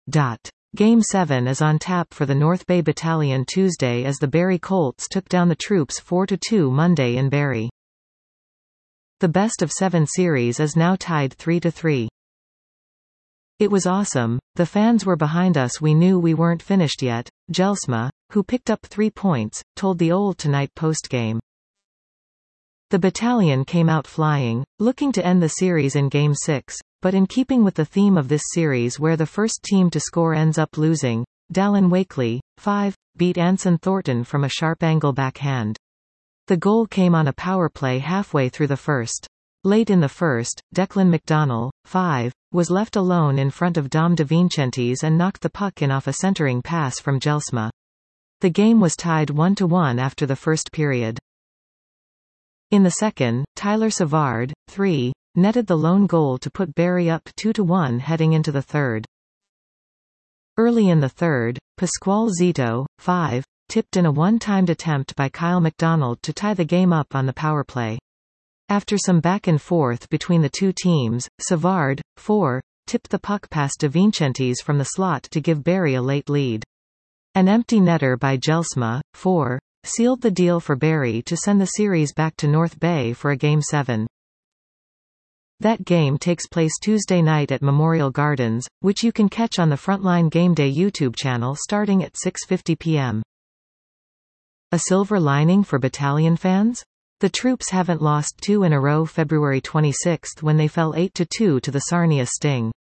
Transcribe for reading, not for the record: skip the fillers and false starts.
Game 7 is on tap for the North Bay Battalion Tuesday as the Barrie Colts took down the troops 4-2 Monday in Barrie. The best-of-7 series is now tied 3-3. It was awesome, the fans were behind us, we knew we weren't finished yet, Jelsma, who picked up 3 points, told the Old Tonight postgame. The battalion came out flying, looking to end the series in Game 6, but in keeping with the theme of this series where the first team to score ends up losing, Dallin Wakely, 5, beat Anson Thornton from a sharp-angle backhand. The goal came on a power play halfway through the first. Late in the first, Declan McDonnell, 5, was left alone in front of Dom DeVincentis and knocked the puck in off a centering pass from Jelsma. The game was tied 1-1 after the first period. In the second, Tyler Savard, 3, netted the lone goal to put Barrie up 2-1 heading into the third. Early in the third, Pasquale Zito, 5, tipped in a one-timed attempt by Kyle McDonald to tie the game up on the power play. After some back and forth between the two teams, Savard, 4, tipped the puck past DeVincentis from the slot to give Barrie a late lead. An empty netter by Jelsma, 4, sealed the deal for Barrie to send the series back to North Bay for a Game 7. That game takes place Tuesday night at Memorial Gardens, which you can catch on the Frontline Gameday YouTube channel starting at 6:50 p.m. A silver lining for Battalion fans? The troops haven't lost 2 in a row. February 26 when they fell 8-2 to the Sarnia Sting.